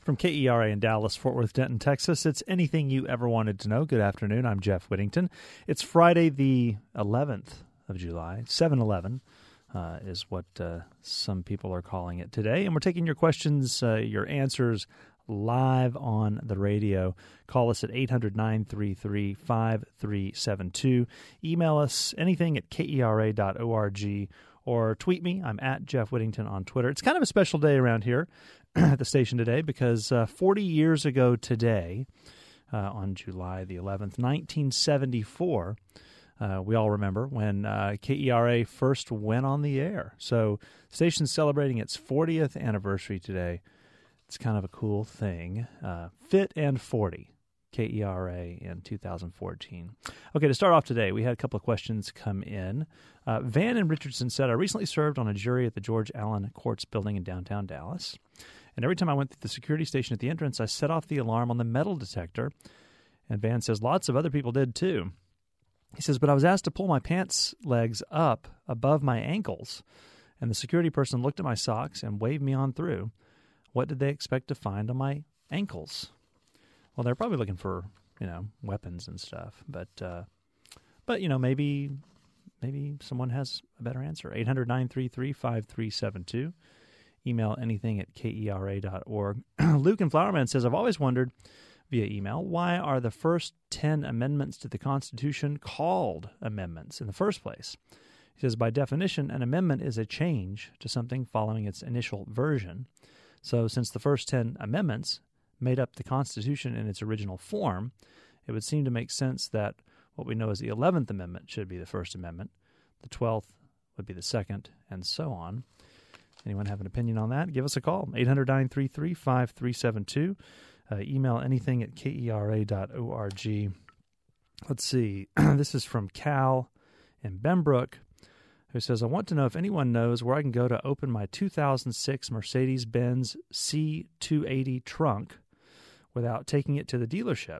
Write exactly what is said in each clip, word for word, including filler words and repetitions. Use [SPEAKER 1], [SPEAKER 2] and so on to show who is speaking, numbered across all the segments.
[SPEAKER 1] From K E R A in Dallas, Fort Worth, Denton, Texas, it's anything you ever wanted to know. Good afternoon. I'm Jeff Whittington. It's Friday the eleventh of July. seven eleven uh, is what uh, some people are calling it today. And we're taking your questions, uh, your answers live on the radio. Call us at eight hundred, nine three three, five three seven two. Email us anything at K E R A dot org or tweet me. I'm at Jeff Whittington on Twitter. It's kind of a special day around here at the station today because uh, forty years ago today, uh, on July the eleventh, nineteen seventy-four, uh, we all remember when uh, K E R A first went on the air. So the station's celebrating its fortieth anniversary today. It's kind of a cool thing. Uh, Fit and forty, K E R A in two thousand fourteen. Okay, to start off today, we had a couple of questions come in. Uh, Van and Richardson said, I recently served on a jury at the George Allen Courts building in downtown Dallas. And every time I went through the security station at the entrance, I set off the alarm on the metal detector. And Van says, lots of other people did too. He says, but I was asked to pull my pants legs up above my ankles. And the security person looked at my socks and waved me on through. What did they expect to find on my ankles? Well, they're probably looking for, you know, weapons and stuff. But, uh, but you know, maybe maybe someone has a better answer. eight hundred, nine three three, five three seven two. Email anything at K E R A dot org. Luke in Flowerman says, I've always wondered via email, why are the first ten amendments to the Constitution called amendments in the first place? He says, by definition, an amendment is a change to something following its initial version. So since the first ten amendments made up the Constitution in its original form, it would seem to make sense that what we know as the eleventh Amendment should be the First Amendment, the twelfth would be the second, and so on. Anyone have an opinion on that? Give us a call, eight hundred, nine three three, five three seven two. Uh, email anything at K E R A dot org. Let's see. This is from Cal in Benbrook, who says, I want to know if anyone knows where I can go to open my two thousand six Mercedes-Benz C two eighty trunk without taking it to the dealership.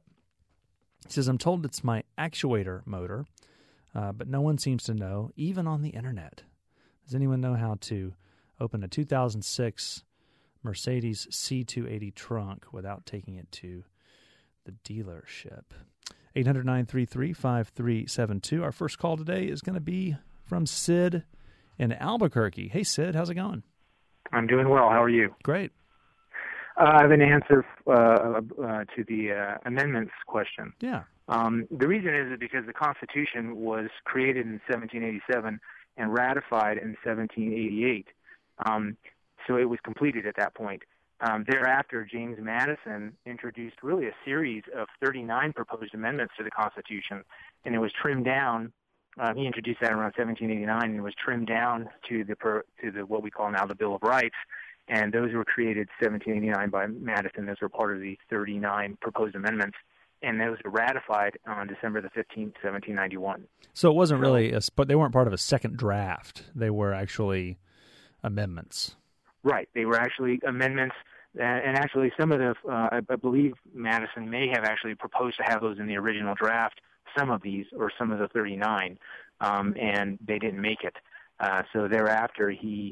[SPEAKER 1] He says, I'm told it's my actuator motor, uh, but no one seems to know, even on the internet. Does anyone know how to open a two thousand six Mercedes C two eighty trunk without taking it to the dealership? eight hundred, nine three three, five three seven two. Our first call today is going to be from Sid in Albuquerque. Hey, Sid, how's it going?
[SPEAKER 2] I'm doing well. How are you?
[SPEAKER 1] Great.
[SPEAKER 2] Uh, I have an answer uh, uh, to the uh, amendments question.
[SPEAKER 1] Yeah.
[SPEAKER 2] Um, the reason is because the Constitution was created in seventeen eighty-seven and ratified in seventeen eighty-eight. Um, so it was completed at that point. Um, thereafter, James Madison introduced really a series of thirty-nine proposed amendments to the Constitution, and it was trimmed down. Uh, he introduced that around seventeen eighty-nine, and it was trimmed down to the per, to the what we call now the Bill of Rights. And those were created seventeen eighty-nine by Madison. Those were part of the thirty-nine proposed amendments, and those were ratified on December the fifteenth, seventeen ninety-one.
[SPEAKER 1] So it wasn't so, really, a, but they weren't part of a second draft. They were actually amendments.
[SPEAKER 2] Right. They were actually amendments, and actually some of the, uh, I, I believe Madison may have actually proposed to have those in the original draft, some of these, or some of the thirty-nine, um, and they didn't make it. Uh, so thereafter, he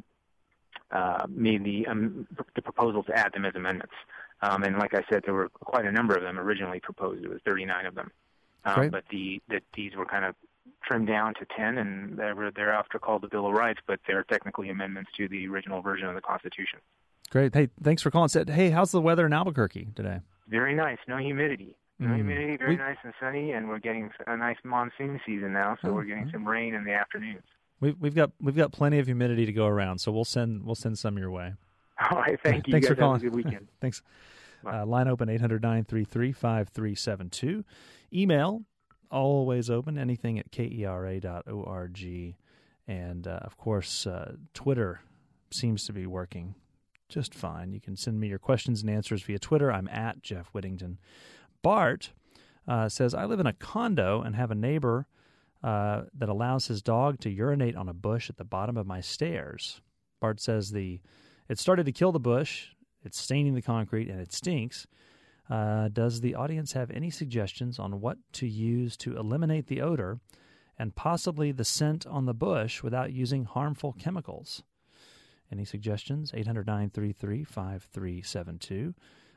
[SPEAKER 2] uh, made the um, the proposal to add them as amendments. Um, and like I said, there were quite a number of them originally proposed. It was thirty-nine of them. Um, but the, the these were kind of trimmed down to ten, and they were thereafter called the Bill of Rights, but they're technically amendments to the original version of the Constitution.
[SPEAKER 1] Great. Hey, thanks for calling. Said, hey, how's the weather in Albuquerque today?
[SPEAKER 2] Very nice. No humidity. No
[SPEAKER 1] Mm.
[SPEAKER 2] humidity, very
[SPEAKER 1] We-
[SPEAKER 2] nice and sunny, and we're getting a nice monsoon season now, so
[SPEAKER 1] Oh,
[SPEAKER 2] we're getting
[SPEAKER 1] oh.
[SPEAKER 2] some rain in the afternoons.
[SPEAKER 1] We've we've got we've got plenty of humidity to go around, so we'll send we'll send some your way.
[SPEAKER 2] All right, thank you.
[SPEAKER 1] Thanks
[SPEAKER 2] you
[SPEAKER 1] for
[SPEAKER 2] guys
[SPEAKER 1] calling.
[SPEAKER 2] Have a good weekend.
[SPEAKER 1] Thanks.
[SPEAKER 2] Bye.
[SPEAKER 1] Uh, line open eight hundred, nine three three, five three seven two. Email always open, anything at K E R A dot org. And, uh, of course, uh, Twitter seems to be working just fine. You can send me your questions and answers via Twitter. I'm at Jeff Whittington. Bart uh, says, I live in a condo and have a neighbor uh, that allows his dog to urinate on a bush at the bottom of my stairs. Bart says the it started to kill the bush, it's staining the concrete, and it stinks. Uh, does the audience have any suggestions on what to use to eliminate the odor and possibly the scent on the bush without using harmful chemicals? Any suggestions? eight hundred, nine three three, five three seven two.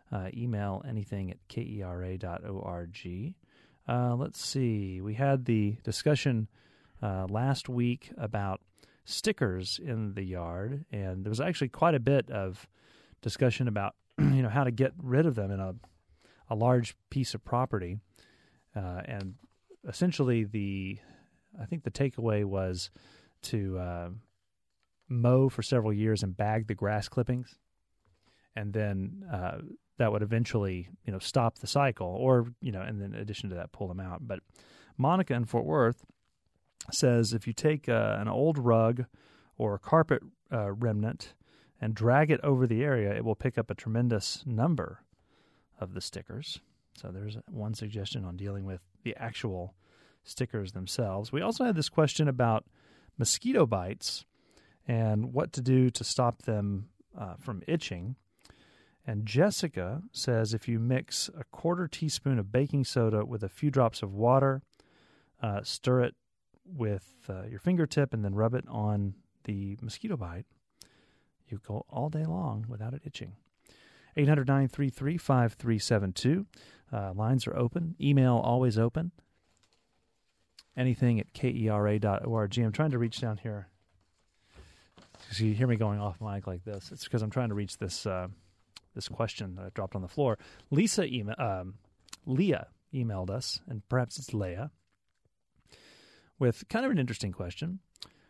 [SPEAKER 1] Uh, email anything at kera dot org. Uh, let's see. We had the discussion uh, last week about stickers in the yard, and there was actually quite a bit of discussion about you know how to get rid of them in a a large piece of property. Uh, and essentially, the I think the takeaway was to uh, mow for several years and bag the grass clippings, and then uh, that would eventually, you know, stop the cycle, or you know, and then in addition to that, pull them out. But Monica in Fort Worth says if you take uh, an old rug or a carpet uh, remnant and drag it over the area, it will pick up a tremendous number of the stickers. So there's one suggestion on dealing with the actual stickers themselves. We also had this question about mosquito bites and what to do to stop them uh, from itching. And Jessica says if you mix a quarter teaspoon of baking soda with a few drops of water, uh, stir it with uh, your fingertip, and then rub it on the mosquito bite, you go all day long without it itching. eight hundred, nine three three, five three seven two. Uh, lines are open. Email always open. Anything at kera dot org. I'm trying to reach down here. So you hear me going off mic like this. It's because I'm trying to reach this uh, this question that I dropped on the floor. Lisa email, um, Leah emailed us, and perhaps it's Leah, with kind of an interesting question.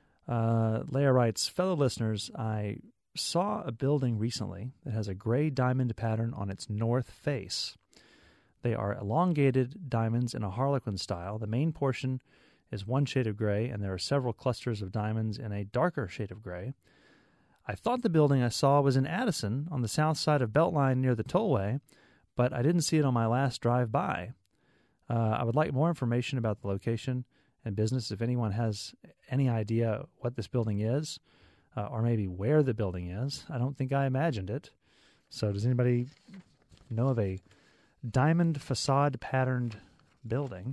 [SPEAKER 1] Uh, Leah writes, fellow listeners, I saw a building recently that has a gray diamond pattern on its north face. They are elongated diamonds in a harlequin style. The main portion is one shade of gray, and there are several clusters of diamonds in a darker shade of gray. I thought the building I saw was in Addison on the south side of Beltline near the tollway, but I didn't see it on my last drive by. Uh, I would like more information about the location and business. If anyone has any idea what this building is, uh, or maybe where the building is. I don't think I imagined it. So does anybody know of a diamond facade patterned building,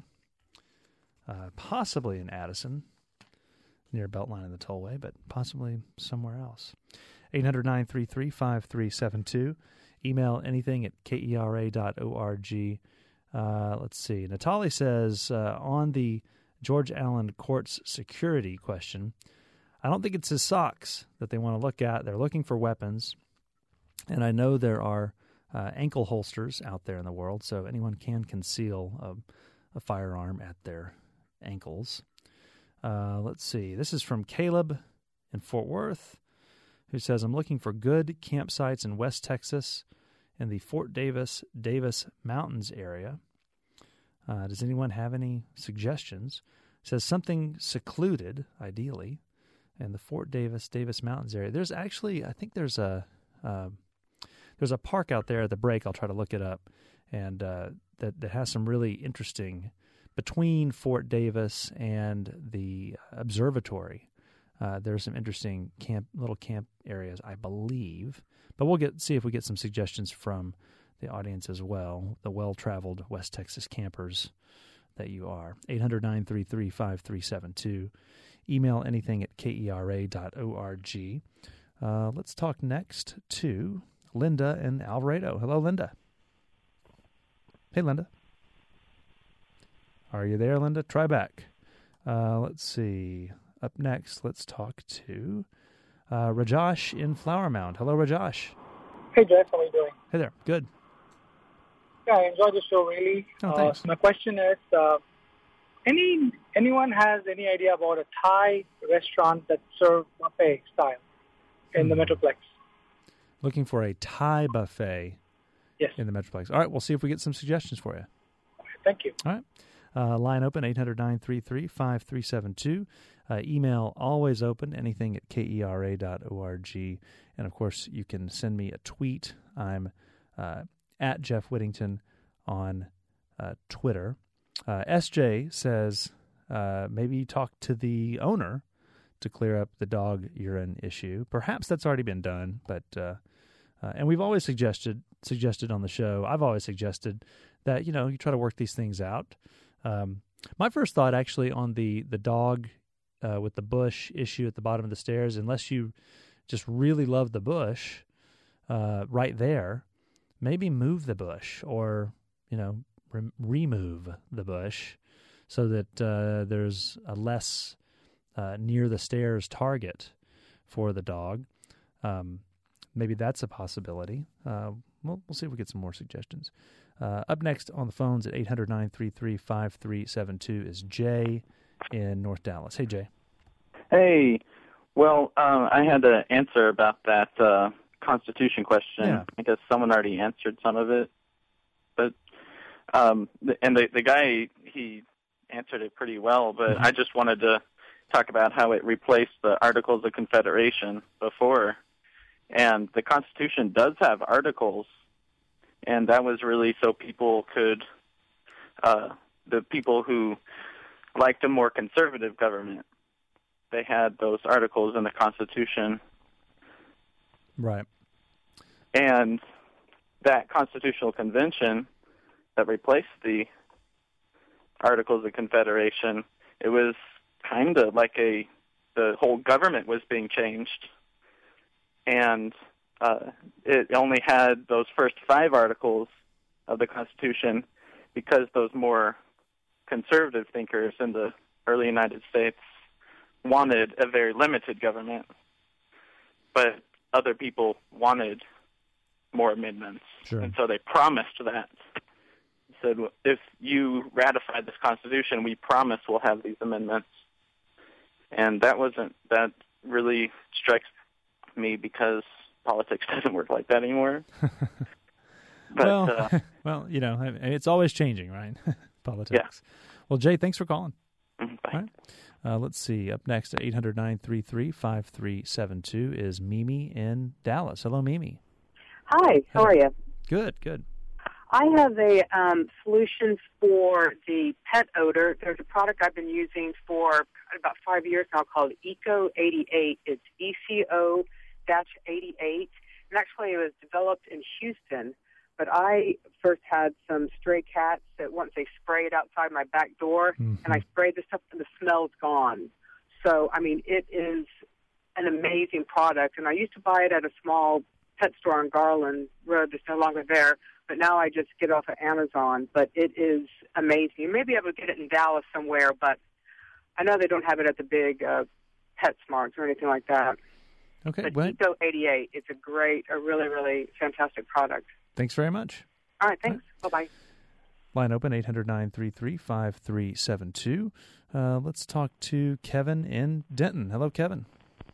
[SPEAKER 1] uh, possibly in Addison, near Beltline and the tollway, but possibly somewhere else? eight hundred, nine three three, five three seven two. Email anything at kera dot org. Uh, let's see. Natalie says, uh, on the George Allen Court's security question, I don't think it's his socks that they want to look at. They're looking for weapons. And I know there are uh, ankle holsters out there in the world, so anyone can conceal a, a firearm at their ankles. Uh, let's see. This is from Caleb in Fort Worth, who says, I'm looking for good campsites in West Texas in the Fort Davis, Davis Mountains area. Uh, does anyone have any suggestions? It says something secluded, ideally, in the Fort Davis, Davis Mountains area. There's actually, I think there's a uh, there's a park out there at the break. I'll try to look it up, and uh, that that has some really interesting, between Fort Davis and the observatory. Uh, there's some interesting camp, little camp areas, I believe. But we'll get see if we get some suggestions from the audience as well, the well-traveled West Texas campers that you are. eight hundred, nine three three, five three seven two. Email anything at kera dot org. Uh, let's talk next to Linda in Alvarado. Hello, Linda. Hey, Linda. Are you there, Linda? Try back. Uh, let's see. Up next, let's talk to uh, Rajosh in Flower Mound. Hello, Rajosh.
[SPEAKER 3] Hey, Jeff. How are you doing?
[SPEAKER 1] Hey there. Good.
[SPEAKER 3] Yeah, I enjoyed the show, really.
[SPEAKER 1] Oh, thanks.
[SPEAKER 3] Uh, my question is, uh, any anyone has any idea about a Thai restaurant that serves buffet style in hmm. the Metroplex?
[SPEAKER 1] Looking for a Thai buffet
[SPEAKER 3] yes.
[SPEAKER 1] in the Metroplex. All right, we'll see if we get some suggestions for you.
[SPEAKER 3] Thank you.
[SPEAKER 1] All right. Uh, line open, eight hundred, nine three three, five three seven two. Uh, email always open, anything at kera dot org. And, of course, you can send me a tweet. I'm uh, at Jeff Whittington on uh, Twitter. Uh, S J says uh, maybe talk to the owner to clear up the dog urine issue. Perhaps that's already been done, but uh, uh, and we've always suggested suggested on the show. I've always suggested that, you know, you try to work these things out. Um, my first thought actually on the the dog uh, with the bush issue at the bottom of the stairs, unless you just really love the bush uh, right there, maybe move the bush or, you know, re- remove the bush so that uh, there's a less uh, near the stairs target for the dog. Um, maybe that's a possibility. Uh, we'll, we'll see if we get some more suggestions. Uh, up next on the phones at eight hundred, nine three three, five three seven two is Jay in North Dallas. Hey, Jay.
[SPEAKER 4] Hey. Well, uh, I had to answer about that uh, Constitution question.
[SPEAKER 1] Yeah.
[SPEAKER 4] I guess someone already answered some of it. But um, and the, the guy, he answered it pretty well, but mm-hmm. I just wanted to talk about how it replaced the Articles of Confederation before. And the Constitution does have articles, and that was really so people could, uh, the people who liked a more conservative government, they had those articles in the Constitution.
[SPEAKER 1] Right.
[SPEAKER 4] And that Constitutional Convention that replaced the Articles of Confederation, it was kind of like a, the whole government was being changed. And uh, it only had those first five articles of the Constitution because those more conservative thinkers in the early United States wanted a very limited government, but other people wanted more amendments.
[SPEAKER 1] Sure.
[SPEAKER 4] And so they promised that. Said, if you ratify this Constitution, we promise we'll have these amendments. And that wasn't, that really strikes me because politics doesn't work like that anymore. But,
[SPEAKER 1] well,
[SPEAKER 4] uh,
[SPEAKER 1] well, you know, it's always changing, right? Politics.
[SPEAKER 4] Yeah.
[SPEAKER 1] Well, Jay, thanks for calling.
[SPEAKER 4] Bye.
[SPEAKER 1] All right. Uh, let's see. Up next at eight hundred, nine three three, five three seven two is Mimi in Dallas. Hello, Mimi.
[SPEAKER 5] Hi, how are you?
[SPEAKER 1] Good, good.
[SPEAKER 5] I have a um, solution for the pet odor. There's a product I've been using for about five years now called Eco eighty-eight. It's E C O eighty-eight. And actually it was developed in Houston, but I first had some stray cats that once they sprayed outside my back door, mm-hmm. and I sprayed the stuff and the smell's gone. So, I mean, it is an amazing product. And I used to buy it at a small pet store on Garland Road that's no longer there, but now I just get it off of Amazon. But it is amazing. You may be able to get it in Dallas somewhere, but I know they don't have it at the big uh, PetSmarts or anything like that.
[SPEAKER 1] Okay.
[SPEAKER 5] But
[SPEAKER 1] well,
[SPEAKER 5] Eco eighty-eight, it's a great, a really, really fantastic product.
[SPEAKER 1] Thanks very much.
[SPEAKER 5] All right, thanks. All right. Bye-bye.
[SPEAKER 1] Line open, eight hundred, nine three three, five three seven two. Uh, let's talk to Kevin in Denton. Hello, Kevin.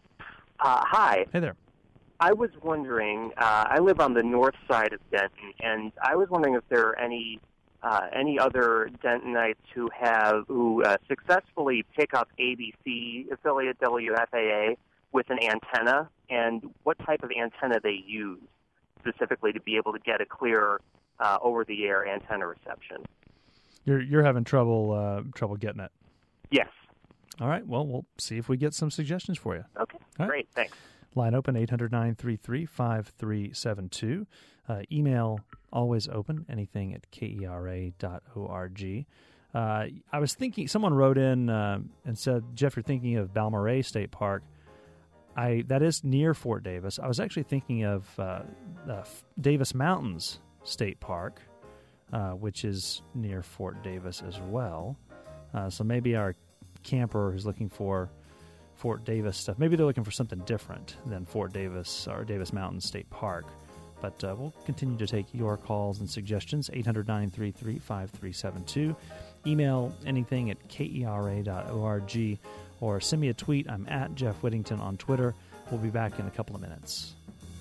[SPEAKER 6] Uh, hi.
[SPEAKER 1] Hey there.
[SPEAKER 6] I was wondering, uh, I live on the north side of Denton, and I was wondering if there are any uh, any other Dentonites who have who uh, successfully pick up A B C affiliate W F A A with an antenna, and what type of antenna they use specifically to be able to get a clear uh, over-the-air antenna reception.
[SPEAKER 1] You're you're having trouble uh, trouble getting it.
[SPEAKER 6] Yes.
[SPEAKER 1] All right. Well, we'll see if we get some suggestions for you.
[SPEAKER 6] Okay.
[SPEAKER 1] All
[SPEAKER 6] Great.
[SPEAKER 1] Right.
[SPEAKER 6] Thanks.
[SPEAKER 1] Line open, eight hundred, nine three three, five three seven two. Uh, email always open, anything at kera dot org. Uh, I was thinking, someone wrote in uh, and said, Jeff, you're thinking of Balmorhea State Park. I That is near Fort Davis. I was actually thinking of uh, uh, Davis Mountains State Park, uh, which is near Fort Davis as well. Uh, so maybe our camper who's looking for Fort Davis stuff, maybe they're looking for something different than Fort Davis or Davis Mountain State Park. But uh, we'll continue to take your calls and suggestions, eight hundred, nine three three, five three seven two. Email anything at kera dot org or send me a tweet. I'm at Jeff Whittington on Twitter. We'll be back in a couple of minutes.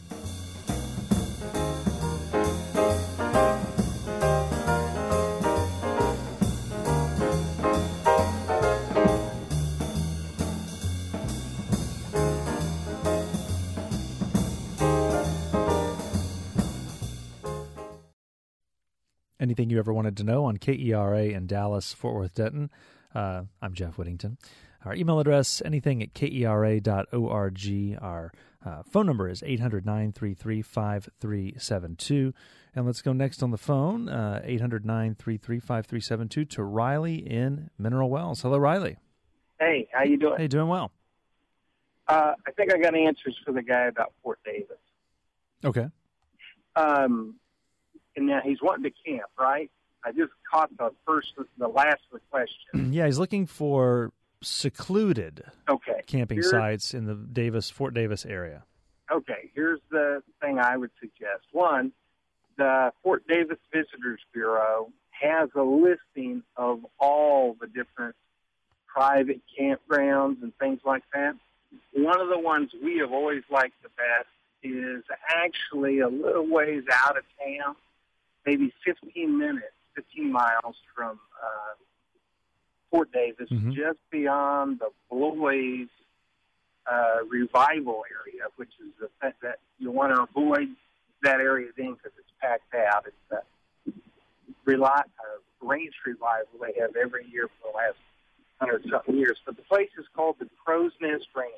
[SPEAKER 1] Anything you ever wanted to know on K E R A in Dallas, Fort Worth, Denton. Uh, I'm Jeff Whittington. Our email address, anything at kera dot org. Our uh, phone number is eight hundred, nine three three, five three seven two. And let's go next on the phone, uh, eight hundred, nine three three, five three seven two, to Riley in Mineral Wells. Hello, Riley.
[SPEAKER 7] Hey, how you doing?
[SPEAKER 1] Hey, doing well.
[SPEAKER 7] Uh, I think I got answers for the guy about Fort Davis.
[SPEAKER 1] Okay.
[SPEAKER 7] Um, and now he's wanting to camp, right? I just caught the first, the last of the question.
[SPEAKER 1] Yeah, he's looking for secluded
[SPEAKER 7] okay.
[SPEAKER 1] camping
[SPEAKER 7] here's,
[SPEAKER 1] sites in the Davis, Fort Davis area.
[SPEAKER 7] Okay, here's the thing I would suggest. One, the Fort Davis Visitors Bureau has a listing of all the different private campgrounds and things like that. One of the ones we have always liked the best is actually a little ways out of town, maybe fifteen minutes, fifteen miles from uh, Fort Davis,
[SPEAKER 1] mm-hmm.
[SPEAKER 7] just beyond the Blois uh, revival area, which is the that, that you want to avoid that area then because it's packed out. It's the reli- uh, range revival they have every year for the last hundred something years. But the place is called the Crow's Nest Ranch.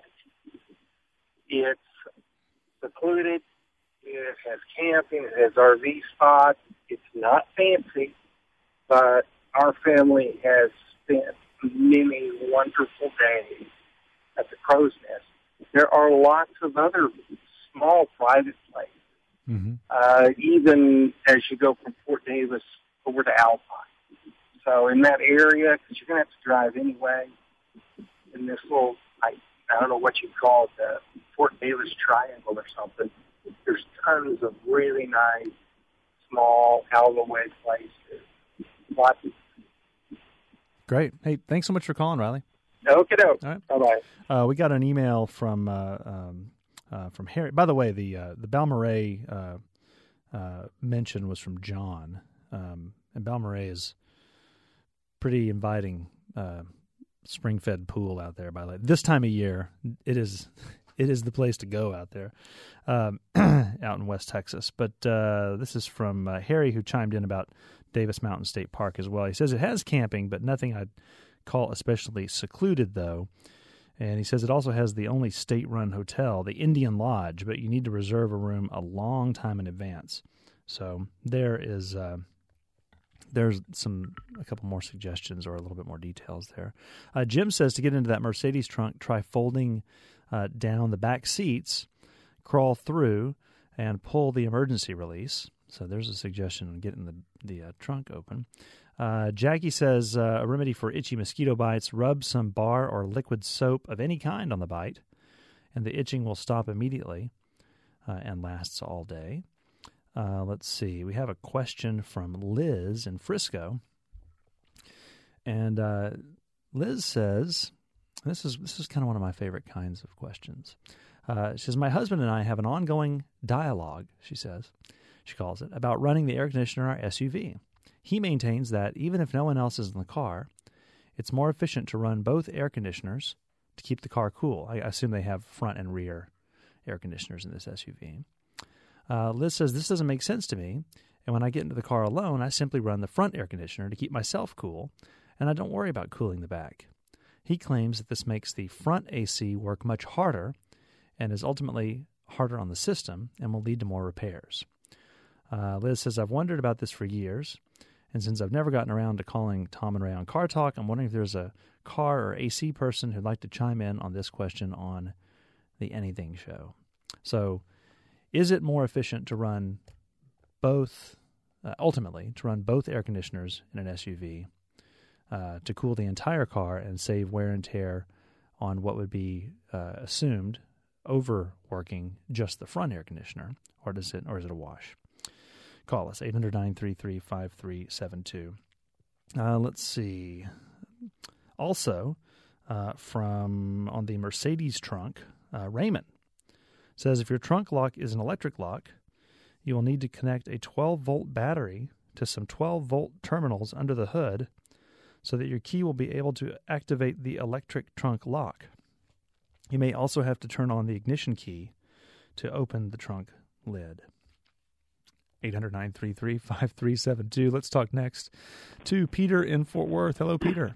[SPEAKER 7] It's secluded. It has camping. It has R V spots. It's not fancy, but our family has spent many wonderful days at the Crow's Nest. There are lots of other small private places,
[SPEAKER 1] mm-hmm.
[SPEAKER 7] uh, even as you go from Fort Davis over to Alpine. So in that area, because you're going to have to drive anyway, in this little, I, I don't know what you call it, the Fort Davis Triangle or something, there's tons of really nice, small, out-of-the-way places. Lots of
[SPEAKER 1] Great. Hey, thanks so much for calling, Riley.
[SPEAKER 7] Okay,
[SPEAKER 1] All right.
[SPEAKER 7] Bye-bye.
[SPEAKER 1] Uh, we got an email from uh, um, uh, from Harry. By the way, the uh, the Balmorhea uh, uh, mention was from John, um, and Balmorhea is pretty inviting uh, spring-fed pool out there. By the way, this time of year, it is it is the place to go out there, um, out in West Texas. But uh, this is from uh, Harry, who chimed in about Davis Mountain State Park as well. He says it has camping, but nothing I'd call especially secluded, though. And he says it also has the only state-run hotel, the Indian Lodge, but you need to reserve a room a long time in advance. So there is uh, there's some a couple more suggestions or a little bit more details there. Uh, Jim says to get into that Mercedes trunk, try folding uh, down the back seats, crawl through, and pull the emergency release. So there's a suggestion on getting the, the uh, trunk open. Uh, Jackie says uh, a remedy for itchy mosquito bites, rub some bar or liquid soap of any kind on the bite, and the itching will stop immediately uh, and lasts all day. Uh, let's see. We have a question from Liz in Frisco. And uh, Liz says, this is this is kind of one of my favorite kinds of questions. Uh, she says, my husband and I have an ongoing dialogue, she says, she calls it, about running the air conditioner in our S U V. He maintains that even if no one else is in the car, it's more efficient to run both air conditioners to keep the car cool. I assume they have front and rear air conditioners in this S U V. Uh, Liz says, this doesn't make sense to me, and when I get into the car alone, I simply run the front air conditioner to keep myself cool, and I don't worry about cooling the back. He claims that this makes the front A C work much harder and is ultimately harder on the system and will lead to more repairs. Uh, Liz says, I've wondered about this for years, and since I've never gotten around to calling Tom and Ray on Car Talk, I'm wondering if there's a car or A C person who'd like to chime in on this question on the Anything Show. So, is it more efficient to run both, uh, ultimately, to run both air conditioners in an S U V uh, to cool the entire car and save wear and tear on what would be uh, assumed overworking just the front air conditioner, or does it, or is it a wash? Call us, eight hundred, nine three three, five three seven two. Uh, let's see. Also, uh, from on the Mercedes trunk, uh, Raymond says if your trunk lock is an electric lock, you will need to connect a twelve-volt battery to some twelve-volt terminals under the hood so that your key will be able to activate the electric trunk lock. You may also have to turn on the ignition key to open the trunk lid. eight hundred, nine three three, five three seven two. Let's talk next to Peter in Fort Worth. Hello, Peter.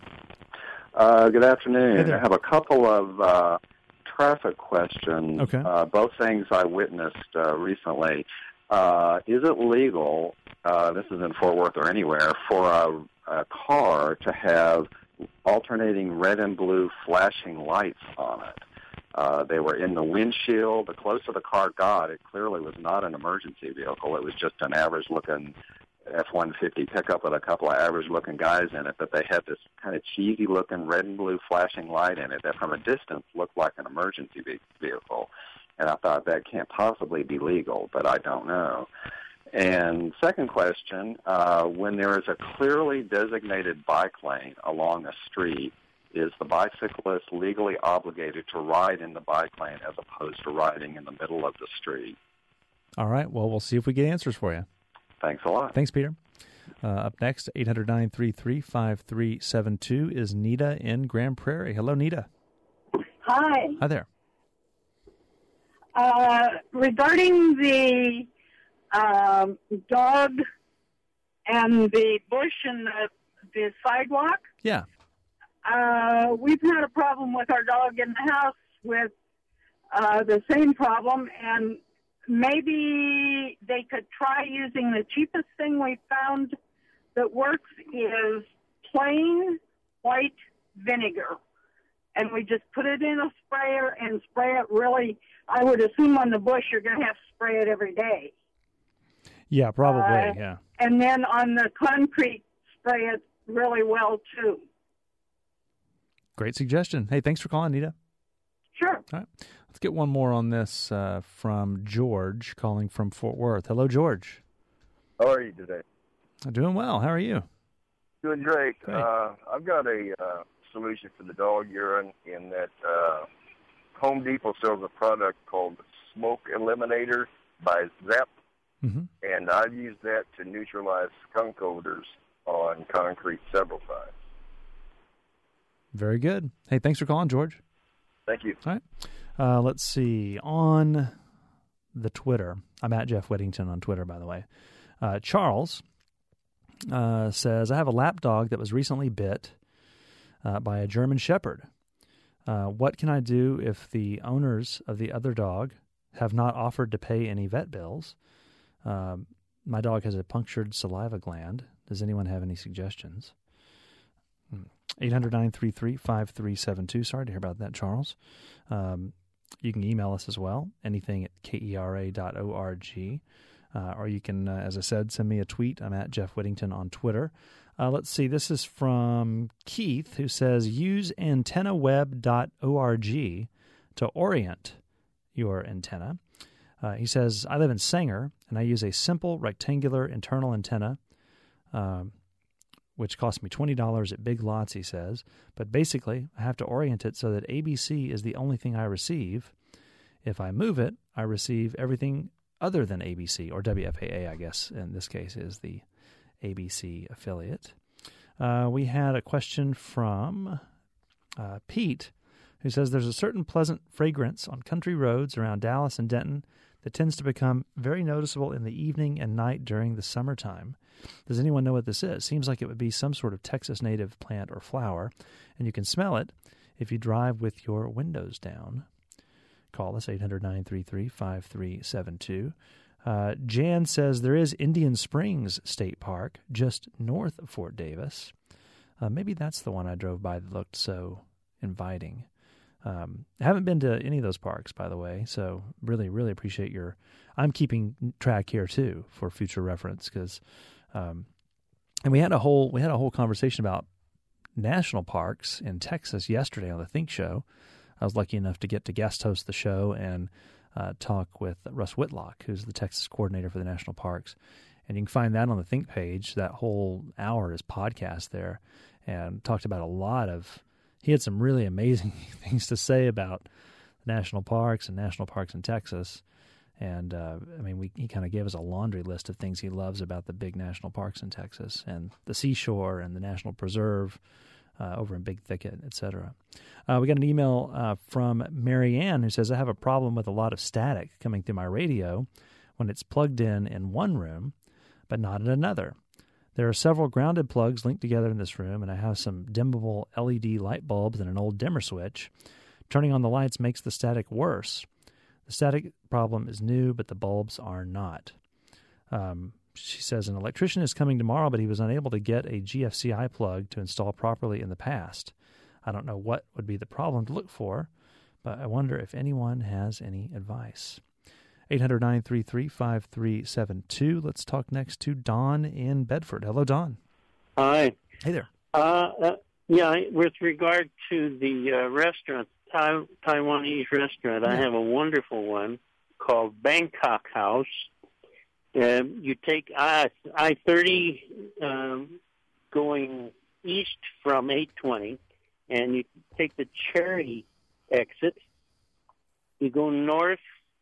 [SPEAKER 8] Uh, good afternoon.
[SPEAKER 1] Hey there.
[SPEAKER 8] I have a couple of uh, traffic questions,
[SPEAKER 1] okay.
[SPEAKER 8] uh, both things I witnessed uh, recently. Uh, is it legal, uh, this is in Fort Worth or anywhere, for a, a car to have alternating red and blue flashing lights on it? Uh, they were in the windshield. The closer the car got, it clearly was not an emergency vehicle. It was just an average-looking F one fifty pickup with a couple of average-looking guys in it, but they had this kind of cheesy-looking red and blue flashing light in it that from a distance looked like an emergency ve- vehicle. And I thought that can't possibly be legal, but I don't know. And second question, uh, when there is a clearly designated bike lane along a street, is the bicyclist legally obligated to ride in the bike lane as opposed to riding in the middle of the street?
[SPEAKER 1] All right. Well, we'll see if we get answers for you.
[SPEAKER 8] Thanks a lot.
[SPEAKER 1] Thanks, Peter. Uh, up next, eight hundred, nine three three, five three seven two is Nita in Grand Prairie. Hello, Nita.
[SPEAKER 9] Hi.
[SPEAKER 1] Hi there.
[SPEAKER 9] Uh, regarding the um, dog and the bush and the, the sidewalk,
[SPEAKER 1] yeah.
[SPEAKER 9] Uh, we've had a problem with our dog in the house with uh, the same problem, and maybe they could try using the cheapest thing we found that works is plain white vinegar. And we just put it in a sprayer and spray it really, I would assume on the bush you're going to have to spray it every day.
[SPEAKER 1] Yeah, probably,
[SPEAKER 9] uh,
[SPEAKER 1] yeah.
[SPEAKER 9] And then on the concrete, spray it really well, too.
[SPEAKER 1] Great suggestion. Hey, thanks for calling, Nita.
[SPEAKER 9] Sure.
[SPEAKER 1] All right. Let's get one more on this uh, from George calling from Fort Worth. Hello, George.
[SPEAKER 10] How are you today?
[SPEAKER 1] I'm doing well. How are you?
[SPEAKER 10] Doing great.
[SPEAKER 1] Great.
[SPEAKER 10] Uh, I've got a uh, solution for the dog urine in that uh, Home Depot sells a product called Smoke Eliminator by Zep,
[SPEAKER 1] mm-hmm.
[SPEAKER 10] and I've used that to neutralize skunk odors on concrete several times.
[SPEAKER 1] Very good. Hey, thanks for calling, George.
[SPEAKER 10] Thank you.
[SPEAKER 1] All right. Uh, let's see. On the Twitter, I'm at Jeff Whittington on Twitter, by the way. Uh, Charles uh, says, I have a lap dog that was recently bit uh, by a German Shepherd. Uh, what can I do if the owners of the other dog have not offered to pay any vet bills? Um, my dog has a punctured saliva gland. Does anyone have any suggestions? eight hundred, nine three three, five three seven two. Sorry to hear about that, Charles. Um, you can email us as well, anything at kera dot org. Uh, or you can, uh, as I said, send me a tweet. I'm at Jeff Whittington on Twitter. Uh, let's see. This is from Keith, who says, use antenna web dot org to orient your antenna. Uh, he says, I live in Sanger, and I use a simple rectangular internal antenna, um, which cost me twenty dollars at Big Lots, he says. But basically, I have to orient it so that A B C is the only thing I receive. If I move it, I receive everything other than A B C, or W F A A, I guess, in this case, is the A B C affiliate. Uh, we had a question from uh, Pete, who says there's a certain pleasant fragrance on country roads around Dallas and Denton that tends to become very noticeable in the evening and night during the summertime. Does anyone know what this is? Seems like it would be some sort of Texas native plant or flower, and you can smell it if you drive with your windows down. Call us, eight hundred, nine three three, five three seven two. Uh, Jan says there is Indian Springs State Park just north of Fort Davis. Uh, maybe that's the one I drove by that looked so inviting. Um, I haven't been to any of those parks, by the way, so really, really appreciate your... I'm keeping track here, too, for future reference, because... Um, and we had a whole we had a whole conversation about national parks in Texas yesterday on the Think Show. I was lucky enough to get to guest host the show and uh, talk with Russ Whitlock, who's the Texas coordinator for the national parks. And you can find that on the Think page. That whole hour is podcast there, and talked about a lot of... He had some really amazing things to say about national parks and national parks in Texas. And, uh, I mean, we, he kind of gave us a laundry list of things he loves about the big national parks in Texas, and the seashore and the National Preserve uh, over in Big Thicket, et cetera. Uh, we got an email uh, from Mary Ann, who says, I have a problem with a lot of static coming through my radio when it's plugged in in one room, but not in another. There are several grounded plugs linked together in this room, and I have some dimmable L E D light bulbs and an old dimmer switch. Turning on the lights makes the static worse. The static problem is new, but the bulbs are not. Um, she says, an electrician is coming tomorrow, but he was unable to get a G F C I plug to install properly in the past. I don't know what would be the problem to look for, But I wonder if anyone has any advice. eight hundred, nine three three, five three seven two. Let's talk next to Don in Bedford. Hello, Don.
[SPEAKER 11] Hi.
[SPEAKER 1] Hey there.
[SPEAKER 11] Uh, uh, yeah, with regard to the uh, restaurant, tai- Taiwanese restaurant, yeah. I have a wonderful one called Bangkok House. Uh, you take I thirty um, going east from eight twenty, and you take the Cherry exit. You go north,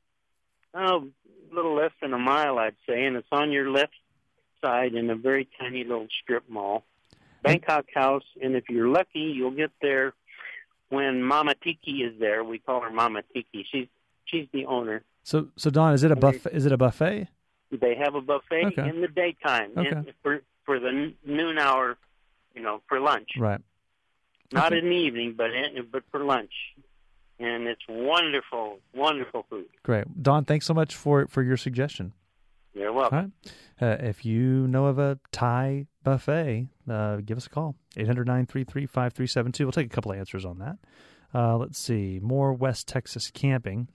[SPEAKER 11] oh, a little less than a mile, I'd say, and it's on your left side in a very tiny little strip mall. Bangkok House, and if you're lucky, you'll get there when Mama Tiki is there. We call her Mama Tiki. She's she's the owner.
[SPEAKER 1] So, so Don, is it a buff? Is it a buffet?
[SPEAKER 11] They have a buffet
[SPEAKER 1] okay.
[SPEAKER 11] in the daytime,
[SPEAKER 1] okay.
[SPEAKER 11] in, for for the noon hour, you know, for lunch.
[SPEAKER 1] Right.
[SPEAKER 11] Not
[SPEAKER 1] okay.
[SPEAKER 11] in the evening, but in, but for lunch, and it's wonderful, wonderful food.
[SPEAKER 1] Great, Don. Thanks so much for for your suggestion.
[SPEAKER 11] You're welcome.
[SPEAKER 1] All right. Uh, if you know of a Thai buffet, uh, give us a call. eight hundred, nine three three, five three seven two. We'll take a couple of answers on that. Uh, let's see. More West Texas camping.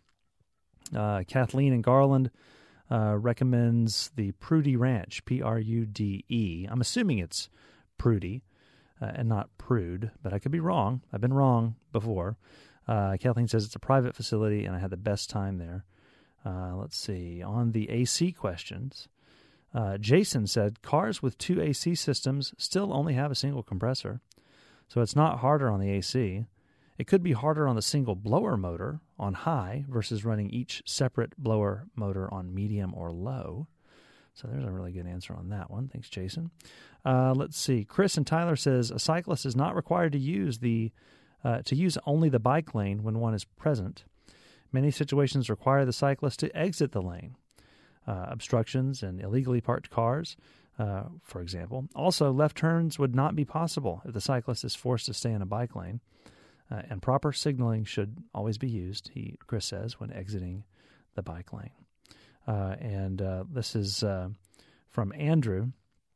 [SPEAKER 1] Uh, Kathleen in Garland uh, recommends the Prudy Ranch, P R U D E. I'm assuming it's Prudy uh, and not Prude, but I could be wrong. I've been wrong before. Uh, Kathleen says it's a private facility, and I had the best time there. Uh, let's see. On the A C questions, uh, Jason said cars with two A C systems still only have a single compressor, so it's not harder on the A C. It could be harder on the single blower motor on high versus running each separate blower motor on medium or low. So there's a really good answer on that one. Thanks, Jason. Uh, let's see. Chris and Tyler says a cyclist is not required to use the uh, to use only the bike lane when one is present. Many situations require the cyclist to exit the lane. Uh, obstructions and illegally parked cars, uh, for example. Also, left turns would not be possible if the cyclist is forced to stay in a bike lane. Uh, and proper signaling should always be used, he Chris says, when exiting the bike lane. Uh, and uh, this is uh, from Andrew.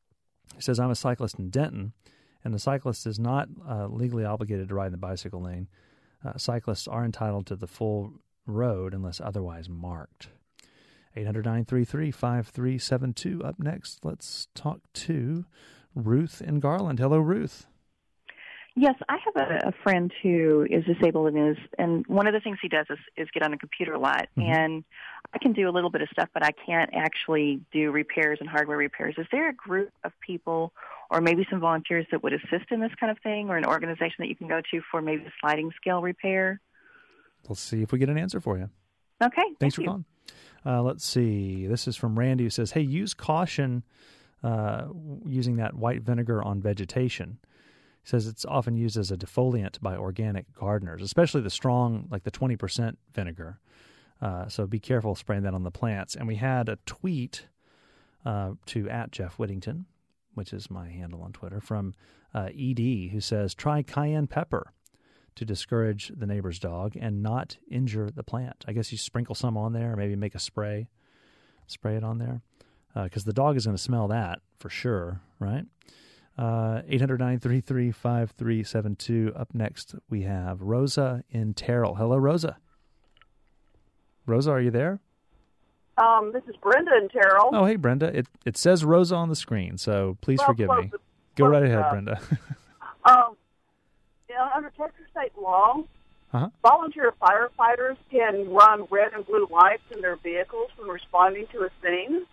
[SPEAKER 1] He says, I'm a cyclist in Denton, and the cyclist is not uh, legally obligated to ride in the bicycle lane. Uh, cyclists are entitled to the full road unless otherwise marked. eight hundred, nine three three, five three seven two. Up next, let's talk to Ruth in Garland. Hello, Ruth.
[SPEAKER 12] Yes, I have a, a friend who is disabled and is, and one of the things he does is, is get on a computer a lot. Mm-hmm. And I can do a little bit of stuff, but I can't actually do repairs and hardware repairs. Is there a group of people or maybe some volunteers that would assist in this kind of thing, or an organization that you can go to for maybe a sliding scale repair?
[SPEAKER 1] We'll see if we get an answer for you.
[SPEAKER 12] Okay.
[SPEAKER 1] Thanks
[SPEAKER 12] thank
[SPEAKER 1] for
[SPEAKER 12] you.
[SPEAKER 1] calling. Uh, let's see. This is from Randy who says, hey, use caution uh, using that white vinegar on vegetation. He says it's often used as a defoliant by organic gardeners, especially the strong, like the twenty percent vinegar. Uh, so be careful spraying that on the plants. And we had a tweet uh, to at Jeff Whittington, which is my handle on Twitter, from uh, E D, who says, try cayenne pepper to discourage the neighbor's dog and not injure the plant. I guess you sprinkle some on there, or maybe make a spray, spray it on there, because uh, the dog is going to smell that for sure, right? Uh, eight hundred, nine three three, five three seven two. Up next, we have Rosa in Terrell. Hello, Rosa. Rosa, are you there?
[SPEAKER 13] Um, this is Brenda in Terrell.
[SPEAKER 1] Oh, hey, Brenda. It it says Rosa on the screen, so please
[SPEAKER 13] well,
[SPEAKER 1] forgive
[SPEAKER 13] close,
[SPEAKER 1] me. Go right ahead,
[SPEAKER 13] uh,
[SPEAKER 1] Brenda.
[SPEAKER 13] um, you know, under Texas state law,
[SPEAKER 1] uh-huh.
[SPEAKER 13] volunteer firefighters can run red and blue lights in their vehicles when responding to a scene.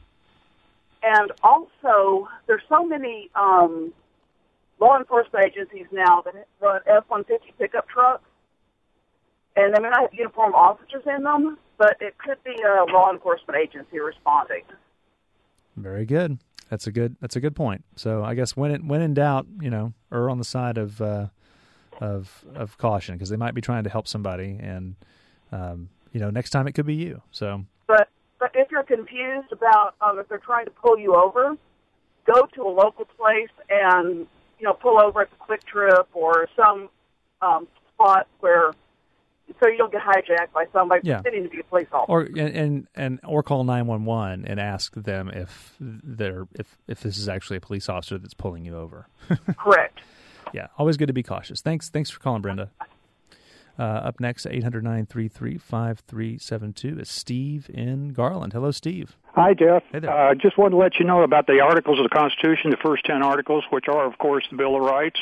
[SPEAKER 13] And also, there's so many um, law enforcement agencies now that run F one fifty pickup trucks, and they may not have uniformed officers in them, but it could be a law enforcement agency responding.
[SPEAKER 1] Very good. That's a good. That's a good point. So I guess when it, when in doubt, you know, err on the side of uh, of of caution, because they might be trying to help somebody, and um, you know, next time it could be you. So,
[SPEAKER 13] but. But if you're confused about um, if they're trying to pull you over, go to a local place and, you know, pull over at the Quick Trip or some um, spot where, so you don't get hijacked by somebody
[SPEAKER 1] yeah.
[SPEAKER 13] pretending to be a police officer.
[SPEAKER 1] Or and, and and or call nine one one and ask them if they're if if this is actually a police officer that's pulling you over.
[SPEAKER 13] Correct.
[SPEAKER 1] Yeah, always good to be cautious. Thanks thanks for calling, Brenda. Uh, up next, eight hundred, nine three three, five three seven two is Steve in Garland. Hello, Steve.
[SPEAKER 14] Hi, Jeff.
[SPEAKER 1] Hey there.
[SPEAKER 14] I uh, just wanted to let you know about the Articles of the Constitution, the first ten articles, which are, of course, the Bill of Rights,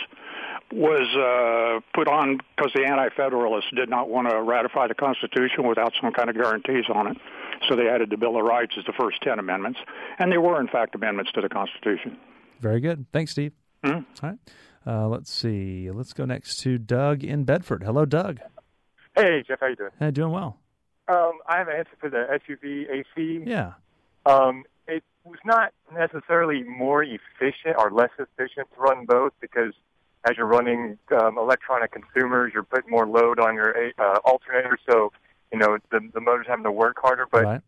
[SPEAKER 14] was uh, put on because the Anti-Federalists did not want to ratify the Constitution without some kind of guarantees on it. So they added the Bill of Rights as the first ten amendments, and they were, in fact, amendments to the Constitution.
[SPEAKER 1] Very good. Thanks, Steve.
[SPEAKER 14] Mm-hmm.
[SPEAKER 1] All right. Uh, let's see. Let's go next to Doug in Bedford. Hello, Doug.
[SPEAKER 15] Hey, Jeff. How you doing?
[SPEAKER 1] Hey, doing well.
[SPEAKER 15] Um, I have an answer for the S U V A C.
[SPEAKER 1] Yeah.
[SPEAKER 15] Um, it was not necessarily more efficient or less efficient to run both because as you're running um, electronic consumers, you're putting more load on your uh, alternator, so you know the, the motor's having to work harder. But
[SPEAKER 1] right.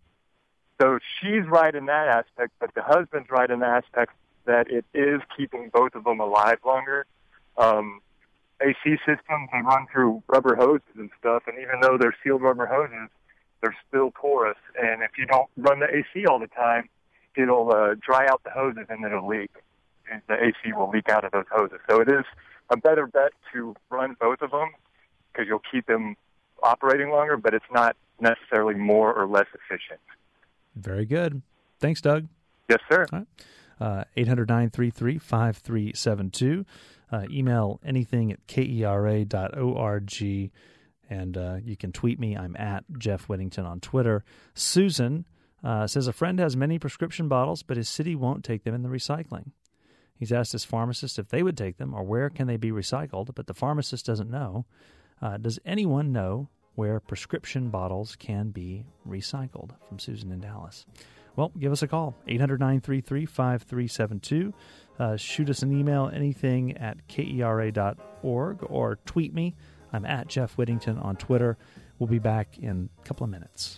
[SPEAKER 15] So she's right in that aspect, but the husband's right in the aspect that it is keeping both of them alive longer. Um, A C systems, they run through rubber hoses and stuff, and even though they're sealed rubber hoses, they're still porous. And if you don't run the A C all the time, it'll uh, dry out the hoses and it'll leak. And the A C will leak out of those hoses. So it is a better bet to run both of them because you'll keep them operating longer, but it's not necessarily more or less efficient.
[SPEAKER 1] Very good. Thanks, Doug.
[SPEAKER 15] Yes, sir.
[SPEAKER 1] All right. Uh, eight hundred, nine three three, five three seven two. Uh, email anything at kera dot org, and uh, you can tweet me. I'm at Jeff Whittington on Twitter. Susan uh, says a friend has many prescription bottles, but his city won't take them in the recycling. He's asked his pharmacist if they would take them or where can they be recycled, but the pharmacist doesn't know. Uh, does anyone know where prescription bottles can be recycled? From Susan in Dallas. Well, give us a call, eight hundred, nine three three, five three seven two. Uh, shoot us an email, anything at kera dot org, or tweet me. I'm at Jeff Whittington on Twitter. We'll be back in a couple of minutes.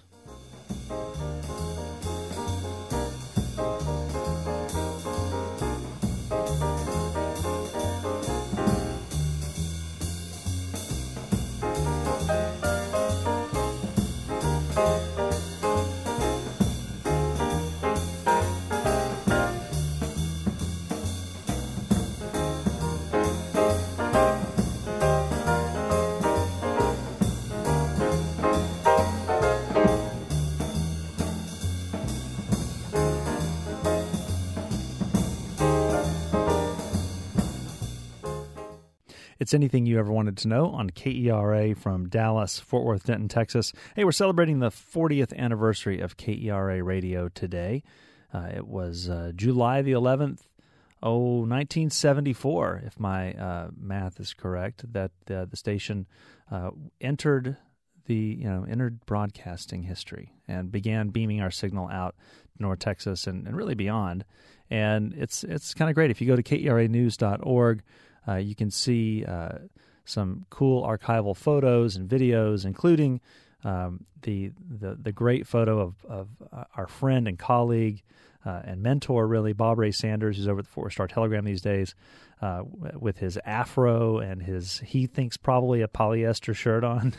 [SPEAKER 1] It's anything you ever wanted to know on K E R A from Dallas, Fort Worth, Denton, Texas. Hey, we're celebrating the fortieth anniversary of K E R A Radio today. Uh, it was uh, July the eleventh, oh, nineteen seventy-four, if my uh, math is correct, that uh, the station uh, entered the you know entered broadcasting history and began beaming our signal out to North Texas and, and really beyond. And it's it's kind of great. If you go to K E R A news dot org, Uh, you can see uh, some cool archival photos and videos, including um, the, the the great photo of, of uh, our friend and colleague uh, and mentor, really, Bob Ray Sanders, who's over at the Four Star Telegram these days, uh, with his afro and his, he thinks probably a polyester shirt on.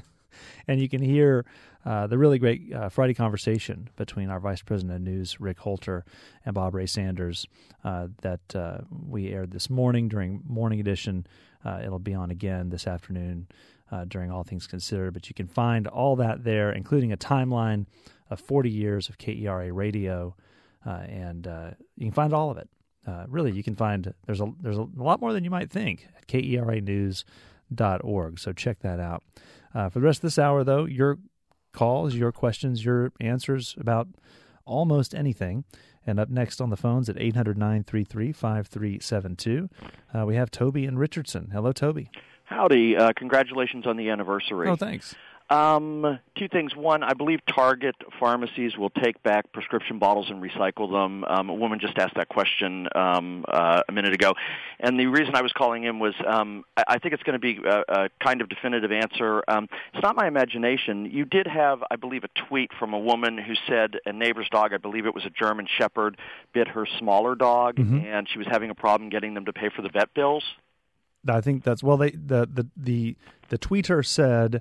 [SPEAKER 1] And you can hear uh, the really great uh, Friday conversation between our Vice President of News, Rick Holter, and Bob Ray Sanders uh, that uh, we aired this morning during Morning Edition. Uh, it'll be on again this afternoon uh, during All Things Considered. But you can find all that there, including a timeline of forty years of K E R A radio, uh, and uh, you can find all of it. Uh, really, you can find there's a there's a lot more than you might think at K E R A news dot org. So check that out. Uh, for the rest of this hour, though, your calls, your questions, your answers about almost anything. And up next on the phones at eight hundred, nine three three, five three seven two, uh, we have Toby in Richardson. Hello, Toby.
[SPEAKER 16] Howdy. Uh, congratulations on the anniversary.
[SPEAKER 1] Oh, thanks.
[SPEAKER 16] Um, two things. One, I believe Target pharmacies will take back prescription bottles and recycle them. Um, a woman just asked that question um, uh, a minute ago. And the reason I was calling in was um, I, I think it's going to be a, a kind of definitive answer. Um, it's not my imagination. You did have, I believe, a tweet from a woman who said a neighbor's dog, I believe it was a German Shepherd, bit her smaller dog,
[SPEAKER 1] mm-hmm.
[SPEAKER 16] and she was having a problem getting them to pay for the vet bills.
[SPEAKER 1] I think that's well. They the the the, the tweeter said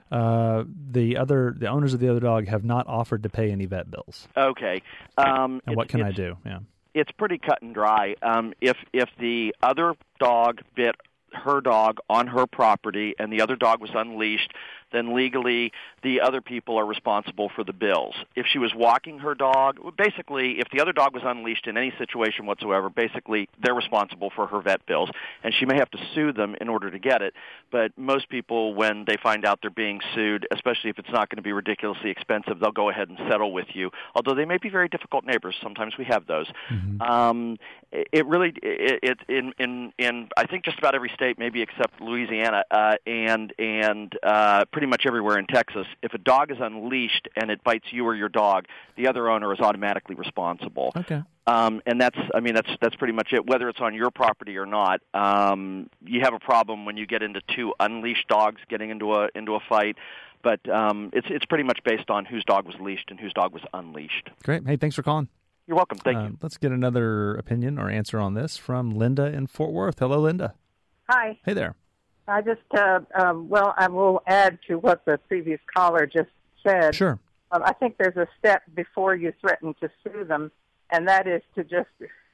[SPEAKER 1] uh, the other the owners of the other dog have not offered to pay any vet bills.
[SPEAKER 16] Okay. Um,
[SPEAKER 1] and what can I do? Yeah,
[SPEAKER 16] it's pretty cut and dry. Um, if if the other dog bit her dog on her property and the other dog was unleashed, then legally the other people are responsible for the bills. If she was walking her dog, basically, if the other dog was unleashed in any situation whatsoever, basically they're responsible for her vet bills, and she may have to sue them in order to get it. But most people, when they find out they're being sued, especially if it's not going to be ridiculously expensive, they'll go ahead and settle with you, although they may be very difficult neighbors. Sometimes we have those. Mm-hmm. Um, it, it really, it, it in, in, in, I think just about every state, maybe except Louisiana, uh, and, and uh, pretty much everywhere in Texas, if a dog is unleashed and it bites you or your dog, the other owner is automatically responsible.
[SPEAKER 1] Okay.
[SPEAKER 16] Um, and that's, I mean, that's that's pretty much it. Whether it's on your property or not, um, you have a problem when you get into two unleashed dogs getting into a into a fight. But um, it's it's pretty much based on whose dog was leashed and whose dog was unleashed.
[SPEAKER 1] Great. Hey, thanks for calling.
[SPEAKER 16] You're welcome. Thank
[SPEAKER 1] uh,
[SPEAKER 16] you.
[SPEAKER 1] Let's get another opinion or answer on this from Linda in Fort Worth. Hello, Linda.
[SPEAKER 17] Hi.
[SPEAKER 1] Hey there.
[SPEAKER 17] I just, uh, um, well, I will add to what the previous caller just said.
[SPEAKER 1] Sure.
[SPEAKER 17] Um, I think there's a step before you threaten to sue them, and that is to just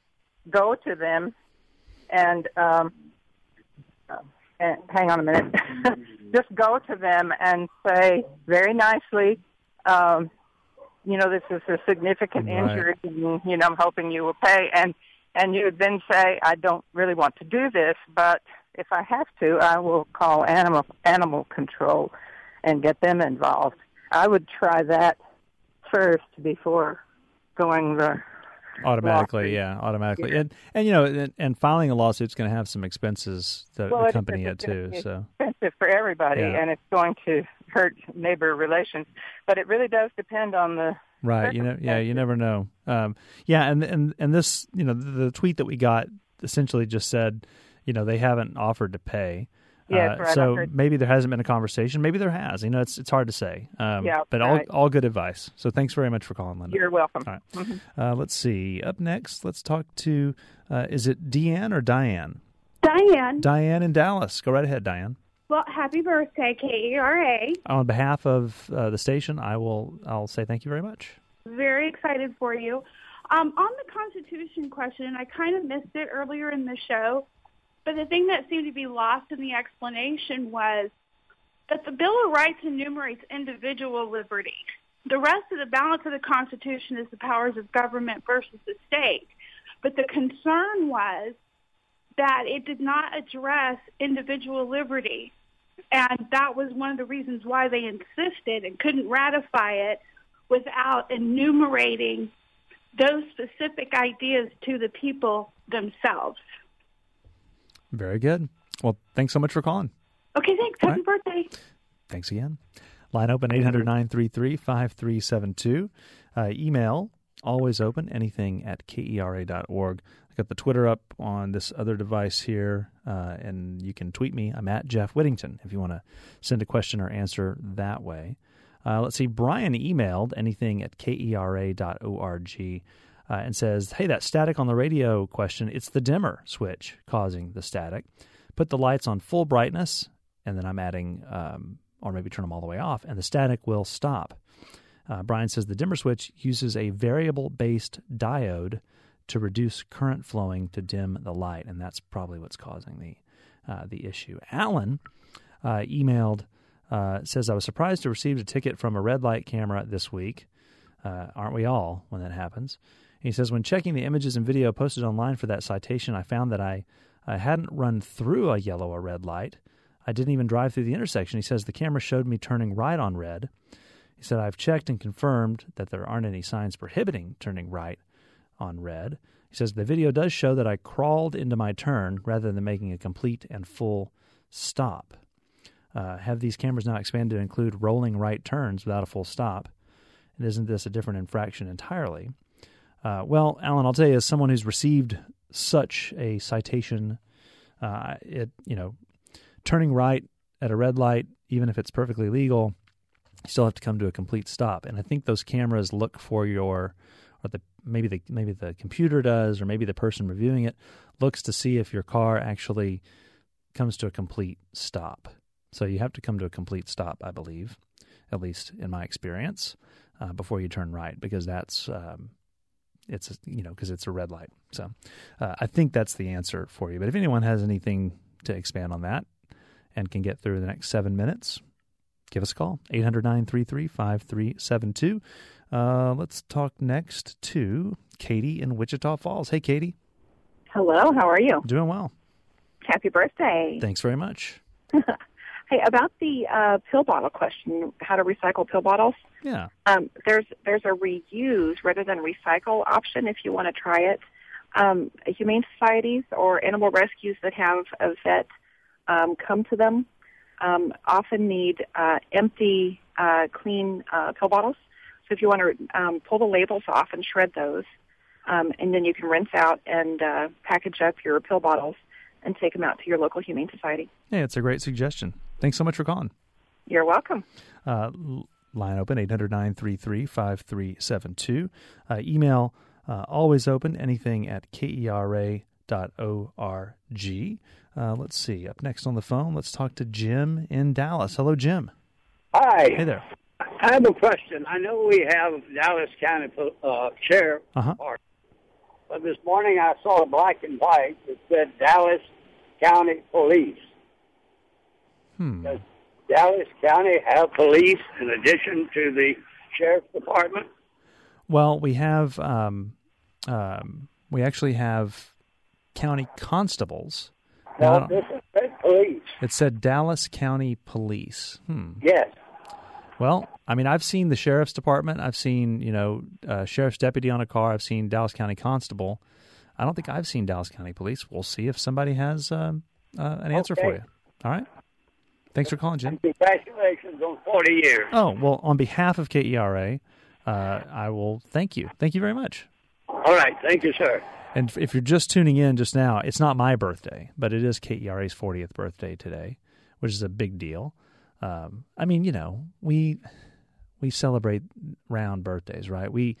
[SPEAKER 17] go to them and, um, uh, and hang on a minute, just go to them and say very nicely, um, you know, this is a significant
[SPEAKER 1] right.
[SPEAKER 17] injury, and, you know, I'm hoping you will pay. And, and you would then say, I don't really want to do this, but if I have to, I will call animal animal control and get them involved. I would try that first before going the
[SPEAKER 1] automatically,
[SPEAKER 17] lawsuit.
[SPEAKER 1] yeah, automatically,
[SPEAKER 17] Yeah.
[SPEAKER 1] and and you know, and, and filing a lawsuit is going to have some expenses that
[SPEAKER 17] well,
[SPEAKER 1] accompany
[SPEAKER 17] it's,
[SPEAKER 1] it too.
[SPEAKER 17] It's
[SPEAKER 1] So
[SPEAKER 17] expensive for everybody,
[SPEAKER 1] Yeah.
[SPEAKER 17] and it's going to hurt neighbor relations. But it really does depend on the
[SPEAKER 1] right, you know, yeah, you never know. Um, yeah, and and and this, you know, the, the tweet that we got essentially just said, you know, they haven't offered to pay.
[SPEAKER 17] Yes,
[SPEAKER 1] uh,
[SPEAKER 17] right,
[SPEAKER 1] so
[SPEAKER 17] I heard.
[SPEAKER 1] maybe there hasn't been a conversation. Maybe there has. You know, it's it's hard to say. Um,
[SPEAKER 17] Yeah,
[SPEAKER 1] but
[SPEAKER 17] right.
[SPEAKER 1] all all good advice. So thanks very much for calling, Linda.
[SPEAKER 17] You're welcome.
[SPEAKER 1] All right.
[SPEAKER 17] Mhm.
[SPEAKER 1] Uh, let's see. Up next, let's talk to, uh, is it Deanne or Diane?
[SPEAKER 18] Diane.
[SPEAKER 1] Diane in Dallas. Go right ahead, Diane.
[SPEAKER 18] Well, happy birthday, K E R A.
[SPEAKER 1] On behalf of uh, the station, I will I'll say thank you very much.
[SPEAKER 18] Very excited for you. Um, on the Constitution question, I kind of missed it earlier in the show, but the thing that seemed to be lost in the explanation was that the Bill of Rights enumerates individual liberty. The rest of the balance of the Constitution is the powers of government versus the state. But the concern was that it did not address individual liberty. And that was one of the reasons why they insisted and couldn't ratify it without enumerating those specific ideas to the people themselves.
[SPEAKER 1] Very good. Well, thanks so much for calling.
[SPEAKER 18] Okay, thanks.
[SPEAKER 1] All
[SPEAKER 18] Happy
[SPEAKER 1] right.
[SPEAKER 18] birthday.
[SPEAKER 1] Thanks again. Line open, eight hundred, nine three three, five three seven two. Uh, email, always open, anything at K E R A dot org. I got the Twitter up on this other device here, uh, and you can tweet me. I'm at Jeff Whittington if you want to send a question or answer that way. Uh, let's see, Brian emailed anything at K E R A dot org uh, and says, hey, that static on the radio question, it's the dimmer switch causing the static. Put the lights on full brightness, and then I'm adding, um, or maybe turn them all the way off, and the static will stop. Uh, Brian says the dimmer switch uses a variable-based diode to reduce current flowing to dim the light, and that's probably what's causing the uh, the issue. Alan uh, emailed, uh, says, I was surprised to receive a ticket from a red light camera this week. Uh, aren't we all when that happens? He says, when checking the images and video posted online for that citation, I found that I, I hadn't run through a yellow or red light. I didn't even drive through the intersection. He says, the camera showed me turning right on red. He said, I've checked and confirmed that there aren't any signs prohibiting turning right on red. He says, the video does show that I crawled into my turn rather than making a complete and full stop. Uh, have these cameras now expanded to include rolling right turns without a full stop? And isn't this a different infraction entirely? Uh, well, Alan, I'll tell you, as someone who's received such a citation, uh, it you know, turning right at a red light, even if it's perfectly legal, you still have to come to a complete stop. And I think those cameras look for your, or the maybe the maybe the computer does, or maybe the person reviewing it looks to see if your car actually comes to a complete stop. So you have to come to a complete stop, I believe, at least in my experience, uh, before you turn right, because that's um, it's you know because it's a red light. So uh, I think that's the answer for you. But if anyone has anything to expand on that and can get through the next seven minutes, give us a call, eight hundred, nine three three, five three seven two. Uh, let's talk next to Katie in Wichita Falls. Hey, Katie.
[SPEAKER 19] Hello, how are you?
[SPEAKER 1] Doing well.
[SPEAKER 19] Happy birthday.
[SPEAKER 1] Thanks very much.
[SPEAKER 19] Hey, about the uh, pill bottle question, how to recycle pill bottles.
[SPEAKER 1] Yeah.
[SPEAKER 19] Um, there's there's a reuse rather than recycle option if you want to try it. Um, humane societies or animal rescues that have a vet um, come to them um, often need uh, empty, uh, clean uh, pill bottles. So if you want to um, pull the labels off and shred those, um, and then you can rinse out and uh, package up your pill bottles and take them out to your local humane society.
[SPEAKER 1] Yeah, it's a great suggestion. Thanks so much for calling.
[SPEAKER 19] You're welcome.
[SPEAKER 1] Uh, line open, eight hundred, nine three three, five three seven two. Uh, email uh, always open, anything at K E R A dot org. Uh, let's see. Up next on the phone, let's talk to Jim in Dallas. Hello, Jim.
[SPEAKER 20] Hi.
[SPEAKER 1] Hey there.
[SPEAKER 20] I have a question. I know we have Dallas County uh, Sheriff
[SPEAKER 1] Uh-huh.
[SPEAKER 20] Department, but this morning I saw a black and white that said Dallas County Police.
[SPEAKER 1] Hmm.
[SPEAKER 20] Does Dallas County have police in addition to the Sheriff's Department?
[SPEAKER 1] Well, we have, um, um, we actually have county constables. Now,
[SPEAKER 20] No, this is said police.
[SPEAKER 1] it said Dallas County Police. Hmm.
[SPEAKER 20] Yes.
[SPEAKER 1] Well, I mean, I've seen the sheriff's department. I've seen, you know, uh, sheriff's deputy on a car. I've seen Dallas County Constable. I don't think I've seen Dallas County Police. We'll see if somebody has um, uh, an answer
[SPEAKER 20] Okay.
[SPEAKER 1] for you. All right. Thanks for calling, Jim.
[SPEAKER 20] Congratulations on forty years.
[SPEAKER 1] Oh, well, on behalf of K E R A, uh, I will thank you. Thank you very much.
[SPEAKER 20] All right. Thank you, sir.
[SPEAKER 1] And if you're just tuning in just now, it's not my birthday, but it is K E R A's fortieth birthday today, which is a big deal. Um, I mean, you know, we we celebrate round birthdays, right? We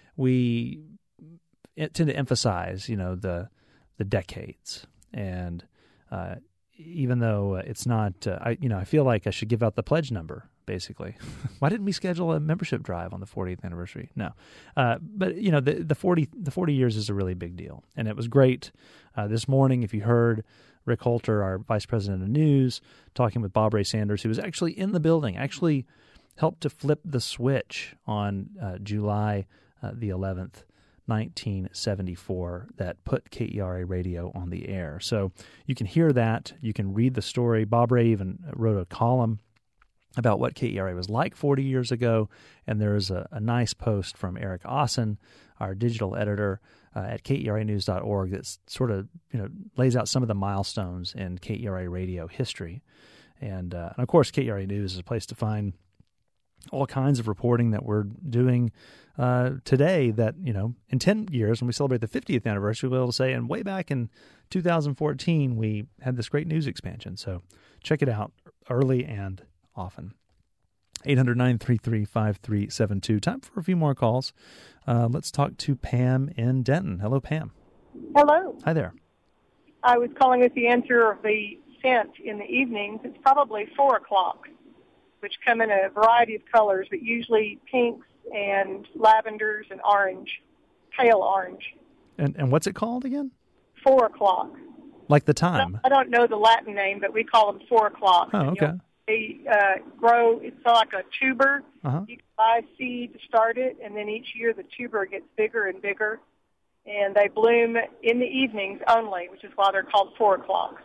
[SPEAKER 1] we tend to emphasize, you know, the the decades, and uh, even though it's not, uh, I you know, I feel like I should give out the pledge number. Basically, why didn't we schedule a membership drive on the fortieth anniversary? No, uh, but you know, the the forty the forty years is a really big deal, and it was great uh, this morning. If you heard Rick Holter, our vice president of news, talking with Bob Ray Sanders, who was actually in the building, actually helped to flip the switch on uh, July uh, the eleventh, nineteen seventy-four, that put K E R A radio on the air. So you can hear that. You can read the story. Bob Ray even wrote a column about what K E R A was like forty years ago, and there's a, a nice post from Eric Austin, our digital editor, uh, at K E R A news dot org that sort of, you know, lays out some of the milestones in K E R A radio history. And, uh, and of course, K E R A News is a place to find all kinds of reporting that we're doing uh, today that, you know, in ten years, when we celebrate the fiftieth anniversary, we'll be able to say, and way back in two thousand fourteen, we had this great news expansion. So check it out early and often. eight hundred, nine three three, five three seven two. Time for a few more calls. Uh, let's talk to Pam in Denton. Hello, Pam.
[SPEAKER 21] Hello.
[SPEAKER 1] Hi there.
[SPEAKER 21] I was calling with the answer of the scent in the evenings. It's probably four o'clock, which come in a variety of colors, but usually pinks and lavenders and orange, pale orange.
[SPEAKER 1] And and what's it called again?
[SPEAKER 21] Four o'clock.
[SPEAKER 1] Like the time?
[SPEAKER 21] I don't know the Latin name, but we call them four o'clock.
[SPEAKER 1] Oh, okay.
[SPEAKER 21] They uh, grow, it's like a tuber.
[SPEAKER 1] Uh-huh.
[SPEAKER 21] You can buy seed to start it, and then each year the tuber gets bigger and bigger. And they bloom in the evenings only, which is why they're called four o'clock.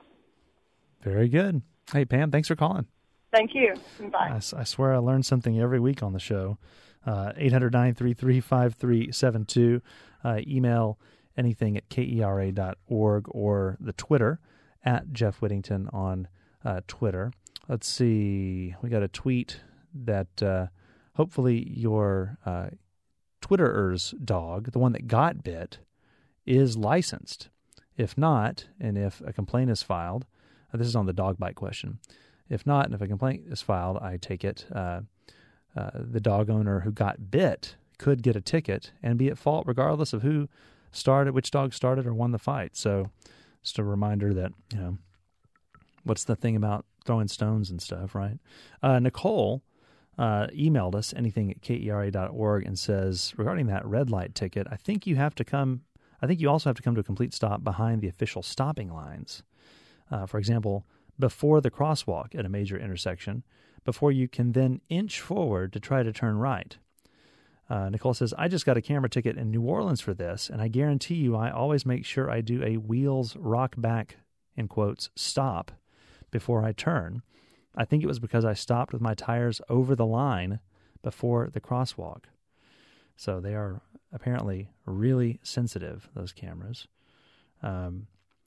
[SPEAKER 1] Very good. Hey, Pam, thanks for calling.
[SPEAKER 21] Thank you. Bye.
[SPEAKER 1] I, I swear I learn something every week on the show. Uh, eight hundred, nine three three, five three seven two. Uh, email anything at K E R A dot org or the Twitter at Jeff Whittington on uh, Twitter. Let's see. We got a tweet that uh, hopefully your uh, Twitterer's dog, the one that got bit, is licensed. If not, and if a complaint is filed, uh, this is on the dog bite question. If not, and if a complaint is filed, I take it uh, uh, the dog owner who got bit could get a ticket and be at fault regardless of who started, which dog started or won the fight. So just a reminder that, you know, what's the thing about throwing stones and stuff, right? Uh, Nicole uh, emailed us, anything at K E R A dot org, and says, regarding that red light ticket, I think you have to come, I think you also have to come to a complete stop behind the official stopping lines. Uh, for example, before the crosswalk at a major intersection, before you can then inch forward to try to turn right. Uh, Nicole says, I just got a camera ticket in New Orleans for this, and I guarantee you I always make sure I do a wheels rock back, in quotes, stop before I turn. I think it was because I stopped with my tires over the line before the crosswalk. So they are apparently really sensitive, those cameras. Um,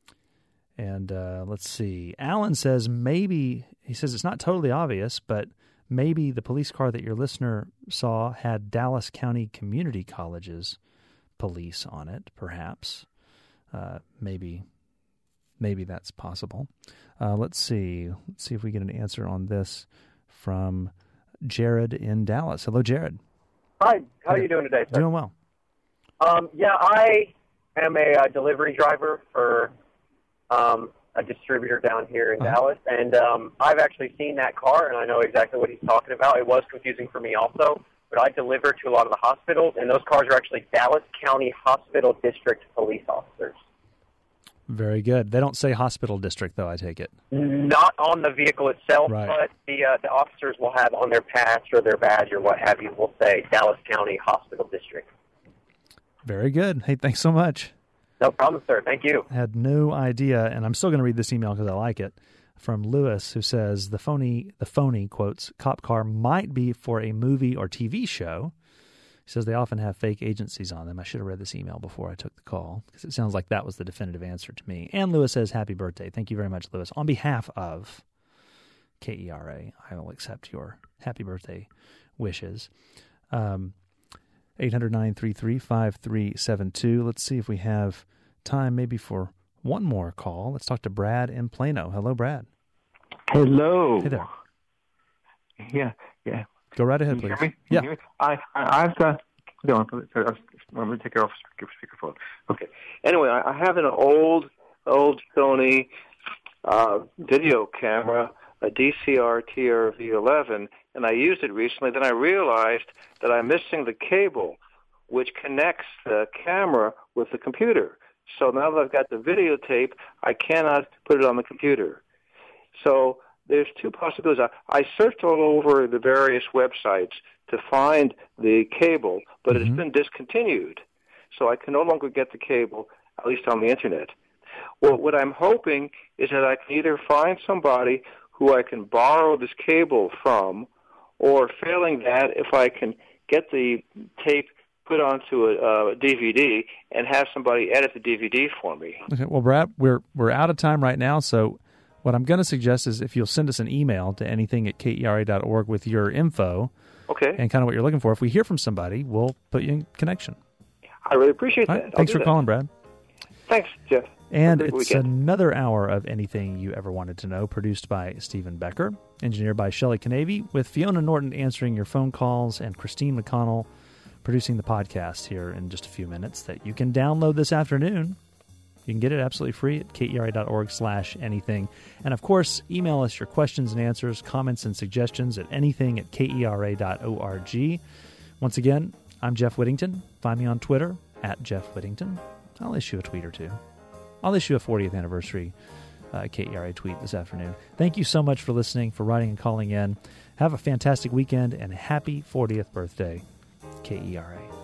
[SPEAKER 1] and uh, let's see. Alan says maybe, he says it's not totally obvious, but maybe the police car that your listener saw had Dallas County Community College's police on it, perhaps. Uh, maybe maybe that's possible. Uh, let's see. Let's see if we get an answer on this from Jared in Dallas. Hello, Jared.
[SPEAKER 2] Hi. How are you doing today, sir?
[SPEAKER 1] Doing well.
[SPEAKER 2] Um, yeah, I am a uh, delivery driver for um, a distributor down here in uh-huh. Dallas, and um, I've actually seen that car, and I know exactly what he's talking about. It was confusing for me also, but I deliver to a lot of the hospitals, and those cars are actually Dallas County Hospital District police officers.
[SPEAKER 1] Very good. They don't say hospital district, though, I take it.
[SPEAKER 2] Not on the vehicle itself,
[SPEAKER 1] right.
[SPEAKER 2] but the uh, the officers will have on their patch or their badge or what have you, will say Dallas County Hospital District.
[SPEAKER 1] Very good. Hey, thanks so much.
[SPEAKER 2] No problem, sir. Thank you.
[SPEAKER 1] I had no idea, and I'm still going to read this email because I like it, from Lewis, who says the phony, the phony, quotes, cop car might be for a movie or T V show. He says they often have fake agencies on them. I should have read this email before I took the call because it sounds like that was the definitive answer to me. And Lewis says, happy birthday. Thank you very much, Lewis. On behalf of K E R A, I will accept your happy birthday wishes. Um, eight hundred, nine three three, five three seven two. Let's see if we have time maybe for one more call. Let's talk to Brad in Plano. Hello, Brad.
[SPEAKER 22] Hello.
[SPEAKER 1] Hey there.
[SPEAKER 22] Yeah, yeah.
[SPEAKER 1] Go right ahead,
[SPEAKER 22] Can you
[SPEAKER 1] please.
[SPEAKER 22] hear me? Can
[SPEAKER 1] Yeah.
[SPEAKER 22] you hear me? I, I, I've got, go on, I'm going to take it off speaker, speakerphone. Okay. Anyway, I, I have an old, old Sony uh, video camera, a D C R T R V eleven, and I used it recently. Then I realized that I'm missing the cable, which connects the camera with the computer. So now that I've got the videotape, I cannot put it on the computer. So there's two possibilities. I, I searched all over the various websites to find the cable, but mm-hmm. it's been discontinued. So I can no longer get the cable, at least on the Internet. Well, what I'm hoping is that I can either find somebody who I can borrow this cable from, or failing that, if I can get the tape put onto a, a D V D and have somebody edit the D V D for me.
[SPEAKER 1] Okay. Well, Brad, we're we're out of time right now, so what I'm going to suggest is if you'll send us an email to anything at K E R A dot org with your info
[SPEAKER 22] okay.
[SPEAKER 1] and kind of what you're looking for. If we hear from somebody, we'll put you in connection.
[SPEAKER 22] I really appreciate
[SPEAKER 1] All
[SPEAKER 22] that.
[SPEAKER 1] Right.
[SPEAKER 22] I'll
[SPEAKER 1] Thanks
[SPEAKER 22] do
[SPEAKER 1] for
[SPEAKER 22] that.
[SPEAKER 1] calling, Brad.
[SPEAKER 22] Thanks, Jeff.
[SPEAKER 1] And
[SPEAKER 22] Have a great
[SPEAKER 1] it's
[SPEAKER 22] weekend.
[SPEAKER 1] another hour of Anything You Ever Wanted to Know, produced by Stephen Becker, engineered by Shelley Canavy, with Fiona Norton answering your phone calls and Christine McConnell producing the podcast here in just a few minutes that you can download this afternoon. You can get it absolutely free at K E R A dot org slash anything. And, of course, email us your questions and answers, comments and suggestions at anything at K E R A dot org. Once again, I'm Jeff Whittington. Find me on Twitter, at Jeff Whittington. I'll issue a tweet or two. I'll issue a fortieth anniversary uh, K E R A tweet this afternoon. Thank you so much for listening, for writing and calling in. Have a fantastic weekend, and happy fortieth birthday, K E R A.